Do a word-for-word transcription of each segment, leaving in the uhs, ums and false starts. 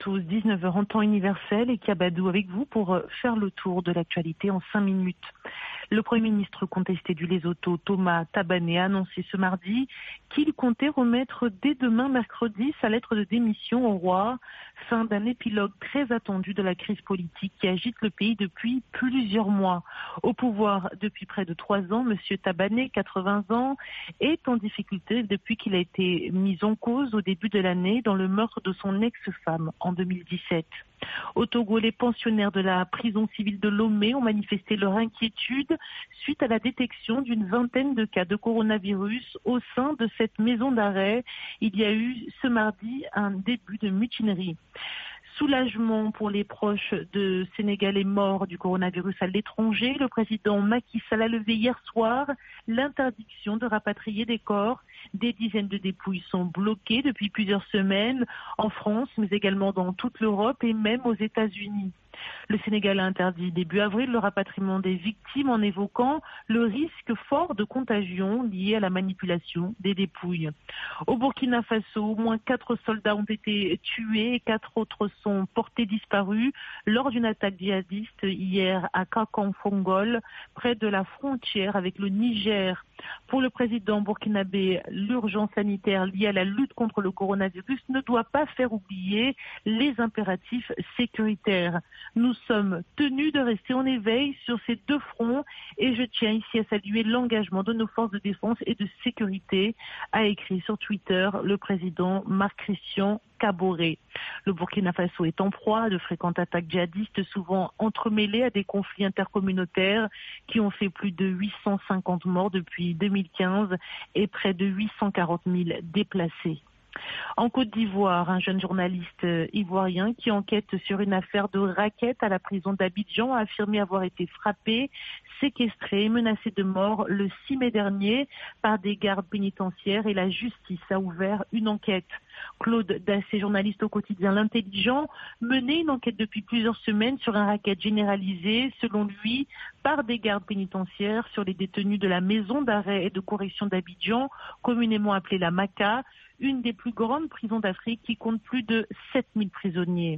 tous, dix-neuf heures en temps universel et Kabadou avec vous pour faire le tour de l'actualité en cinq minutes. Le Premier ministre contesté du Lesotho, Thomas Thabane, a annoncé ce mardi qu'il comptait remettre dès demain mercredi sa lettre de démission au roi, fin d'un épilogue très attendu de la crise politique qui agite le pays depuis plusieurs mois. Au pouvoir depuis près de trois ans, M. Thabane, quatre-vingts ans, est en difficulté depuis qu'il a été mis en cause au début de l'année dans le meurtre de son ex-femme en deux mille dix-sept. Au Togo, les pensionnaires de la prison civile de Lomé ont manifesté leur inquiétude suite à la détection d'une vingtaine de cas de coronavirus au sein de cette maison d'arrêt. Il y a eu ce mardi un début de mutinerie. Soulagement pour les proches de Sénégalais morts du coronavirus à l'étranger. Le président Macky Sall a levé hier soir l'interdiction de rapatrier des corps. Des dizaines de dépouilles sont bloquées depuis plusieurs semaines en France, mais également dans toute l'Europe et même aux États-Unis. Le Sénégal a interdit début avril le rapatriement des victimes en évoquant le risque fort de contagion lié à la manipulation des dépouilles. Au Burkina Faso, au moins quatre soldats ont été tués et quatre autres sont portés disparus lors d'une attaque djihadiste hier à Kakang-Fongol, près de la frontière avec le Niger. Pour le président burkinabé, l'urgence sanitaire liée à la lutte contre le coronavirus ne doit pas faire oublier les impératifs sécuritaires. Nous sommes tenus de rester en éveil sur ces deux fronts et je tiens ici à saluer l'engagement de nos forces de défense et de sécurité, a écrit sur Twitter le président Marc-Christian Kaboré. Le Burkina Faso est en proie à de fréquentes attaques djihadistes, souvent entremêlées à des conflits intercommunautaires qui ont fait plus de huit cent cinquante morts depuis deux mille quinze et près de huit cent quarante mille déplacés. En Côte d'Ivoire, un jeune journaliste ivoirien qui enquête sur une affaire de racket à la prison d'Abidjan a affirmé avoir été frappé, séquestré et menacé de mort le six mai dernier par des gardes pénitentiaires et la justice a ouvert une enquête. Claude Dassé, journaliste au quotidien L'Intelligent, menait une enquête depuis plusieurs semaines sur un racket généralisé, selon lui, par des gardes pénitentiaires sur les détenus de la maison d'arrêt et de correction d'Abidjan, communément appelée la Maca, une des plus grandes prisons d'Afrique qui compte plus de sept mille prisonniers.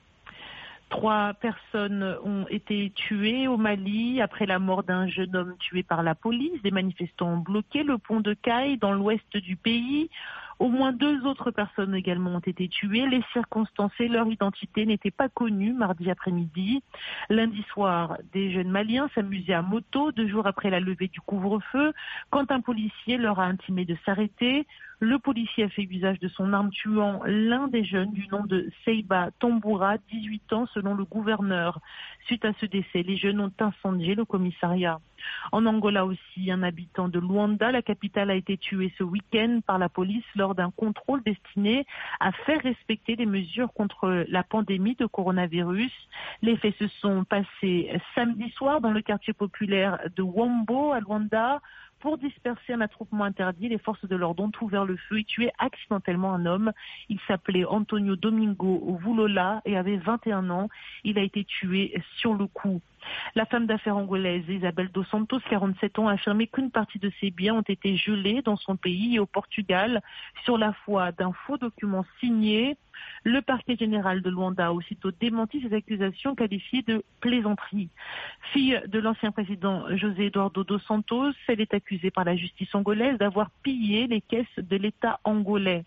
Trois personnes ont été tuées au Mali après la mort d'un jeune homme tué par la police. Des manifestants ont bloqué le pont de Caille dans l'ouest du pays. Au moins deux autres personnes également ont été tuées. Les circonstances et leur identité n'étaient pas connues mardi après-midi. Lundi soir, des jeunes Maliens s'amusaient à moto deux jours après la levée du couvre-feu quand un policier leur a intimé de s'arrêter. Le policier a fait usage de son arme tuant l'un des jeunes du nom de Seiba Tamboura, dix-huit ans selon le gouverneur. Suite à ce décès, les jeunes ont incendié le commissariat. En Angola aussi, un habitant de Luanda, la capitale, a été tué ce week-end par la police lors d'un contrôle destiné à faire respecter les mesures contre la pandémie de coronavirus. Les faits se sont passés samedi soir dans le quartier populaire de Wombo à Luanda. Pour disperser un attroupement interdit, les forces de l'ordre ont ouvert le feu et tué accidentellement un homme. Il s'appelait Antonio Domingo Vulola et avait vingt et un ans. Il a été tué sur le coup. La femme d'affaires angolaise Isabel dos Santos, quarante-sept ans, a affirmé qu'une partie de ses biens ont été gelés dans son pays et au Portugal sur la foi d'un faux document signé. Le parquet général de Luanda a aussitôt démenti ces accusations qualifiées de plaisanterie. Fille de l'ancien président José Eduardo dos Santos, elle est accusée par la justice angolaise d'avoir pillé les caisses de l'État angolais.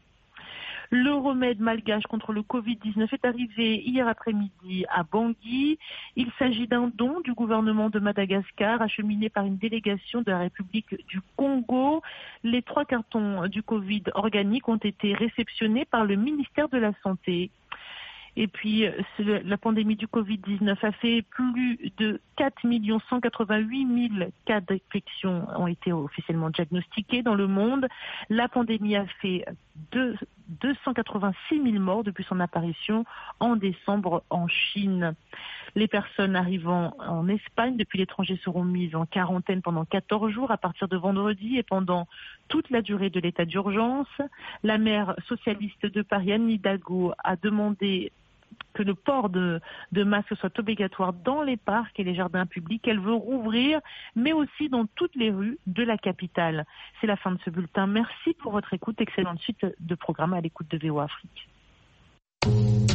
Le remède malgache contre le covid dix-neuf est arrivé hier après-midi à Bangui. Il s'agit d'un don du gouvernement de Madagascar acheminé par une délégation de la République du Congo. Les trois cartons du Covid organique ont été réceptionnés par le ministère de la Santé. Et puis, la pandémie du covid dix-neuf a fait plus de quatre millions cent quatre-vingt-huit mille cas d'infection ont été officiellement diagnostiqués dans le monde. La pandémie a fait deux cent quatre-vingt-six mille morts depuis son apparition en décembre en Chine. Les personnes arrivant en Espagne depuis l'étranger seront mises en quarantaine pendant quatorze jours à partir de vendredi et pendant toute la durée de l'état d'urgence. La maire socialiste de Paris, Anne Hidalgo, a demandé que le port de, de masque soit obligatoire dans les parcs et les jardins publics. Elle veut rouvrir, mais aussi dans toutes les rues de la capitale. C'est la fin de ce bulletin. Merci pour votre écoute. Excellente suite de programme à l'écoute de V O Afrique.